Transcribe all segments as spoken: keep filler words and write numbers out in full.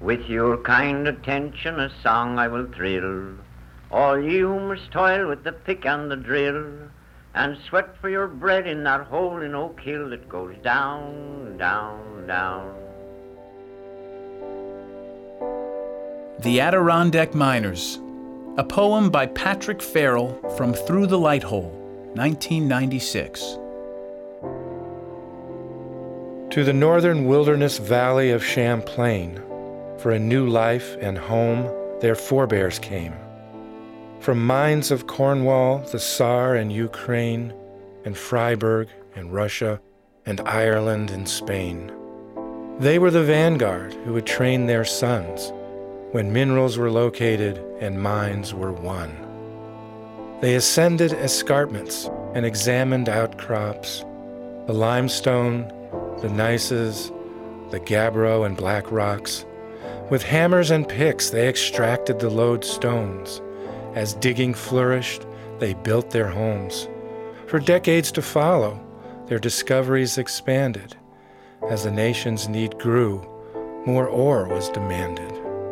With your kind attention a song I will thrill, all you who must toil with the pick and the drill, and sweat for your bread in that hole in Oak Hill that goes down, down, down. The Adirondack Miners, a poem by Patrick Farrell from Through the Light Hole, nineteen ninety-six. To the northern wilderness valley of Champlain, for a new life and home, their forebears came. From mines of Cornwall, the Saar and Ukraine, and Freiburg and Russia, and Ireland and Spain. They were the vanguard who would train their sons when minerals were located and mines were won. They ascended escarpments and examined outcrops, the limestone, the gneisses, the gabbro and black rocks. With hammers and picks they extracted the lodestones. As digging flourished, they built their homes. For decades to follow, their discoveries expanded. As the nation's need grew, more ore was demanded.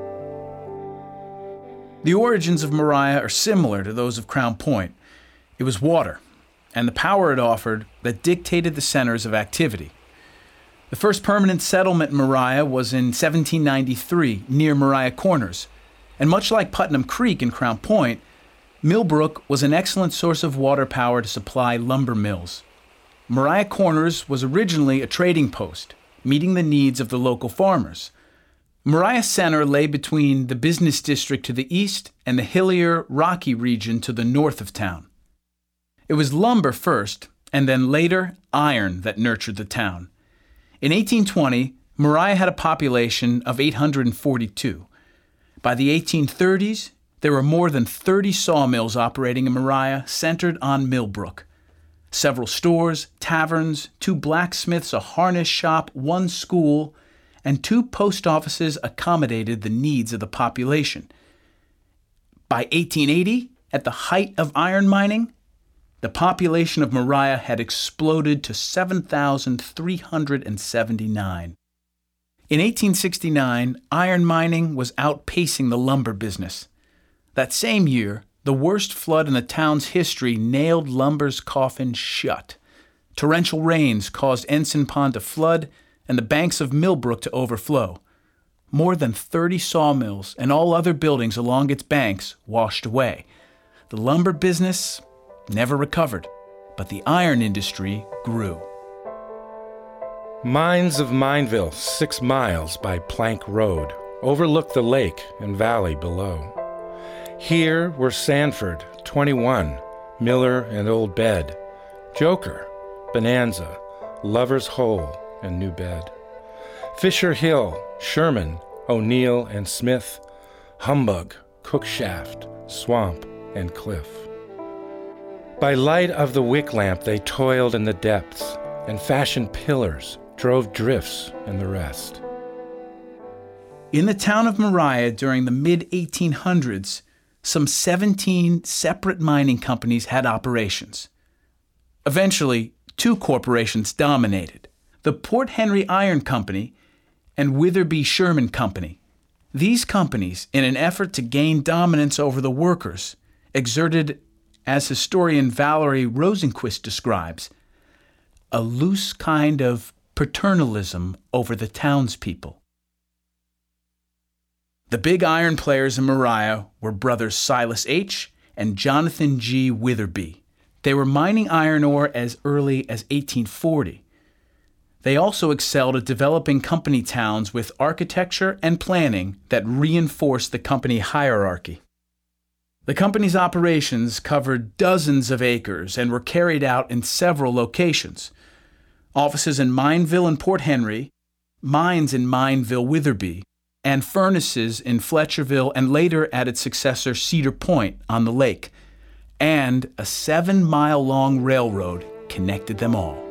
The origins of Moriah are similar to those of Crown Point. It was water, and the power it offered that dictated the centers of activity. The first permanent settlement in Moriah was in seventeen ninety-three, near Moriah Corners, and much like Putnam Creek in Crown Point, Millbrook was an excellent source of water power to supply lumber mills. Moriah Corners was originally a trading post, meeting the needs of the local farmers. Moriah Center lay between the business district to the east and the hillier, rocky region to the north of town. It was lumber first, and then later iron that nurtured the town. In eighteen twenty, Moriah had a population of eight hundred forty-two. By the eighteen thirties, there were more than thirty sawmills operating in Moriah centered on Millbrook. Several stores, taverns, two blacksmiths, a harness shop, one school, and two post offices accommodated the needs of the population. By eighteen eighty, at the height of iron mining, the population of Moriah had exploded to seven thousand three hundred seventy-nine. In eighteen sixty-nine, iron mining was outpacing the lumber business. That same year, the worst flood in the town's history nailed lumber's coffin shut. Torrential rains caused Ensign Pond to flood and the banks of Millbrook to overflow. More than thirty sawmills and all other buildings along its banks washed away. The lumber business never recovered, but the iron industry grew. Mines of Mineville, six miles by Plank Road, overlook the lake and valley below. Here were Sanford, twenty-one, Miller and Old Bed, Joker, Bonanza, Lover's Hole, and New Bed. Fisher Hill, Sherman, O'Neill and Smith, Humbug, Cookshaft, Swamp, and Cliff. By light of the wick lamp they toiled in the depths, and fashioned pillars, drove drifts, and the rest. In the town of Moriah during the mid eighteen hundreds, some seventeen separate mining companies had operations. Eventually, two corporations dominated: the Port Henry Iron Company and Witherby Sherman Company. These companies, in an effort to gain dominance over the workers, exerted, as historian Valerie Rosenquist describes, a loose kind of paternalism over the townspeople. The big iron players in Moriah were brothers Silas H. and Jonathan G. Witherby. They were mining iron ore as early as eighteen forty. They also excelled at developing company towns with architecture and planning that reinforced the company hierarchy. The company's operations covered dozens of acres and were carried out in several locations: offices in Mineville and Port Henry, mines in Mineville, Witherby, and furnaces in Fletcherville and later at its successor Cedar Point on the lake, and a seven-mile-long railroad connected them all.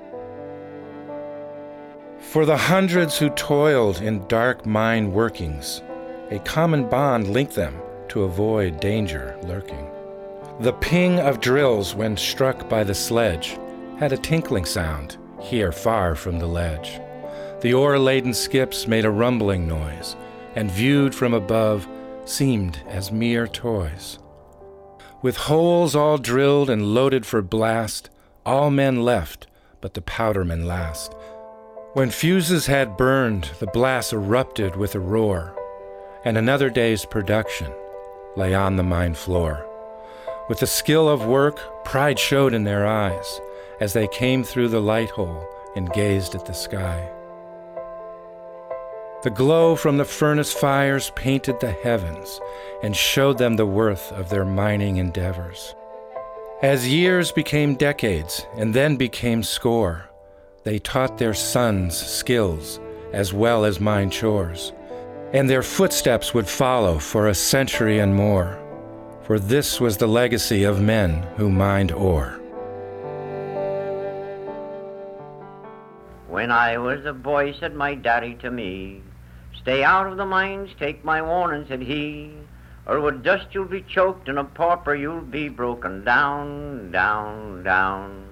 For the hundreds who toiled in dark mine workings, a common bond linked them to avoid danger lurking. The ping of drills when struck by the sledge had a tinkling sound here far from the ledge. The ore-laden skips made a rumbling noise, and viewed from above seemed as mere toys. With holes all drilled and loaded for blast, all men left but the powdermen last. When fuses had burned, the blast erupted with a roar, and another day's production lay on the mine floor. With the skill of work, pride showed in their eyes as they came through the light hole and gazed at the sky. The glow from the furnace fires painted the heavens and showed them the worth of their mining endeavors. As years became decades and then became score, they taught their sons skills as well as mine chores, and their footsteps would follow for a century and more, for this was the legacy of men who mined ore. When I was a boy, said my daddy to me, "Stay out of the mines, take my warning," said he, "or with dust you'll be choked, and a pauper you'll be broken down, down, down."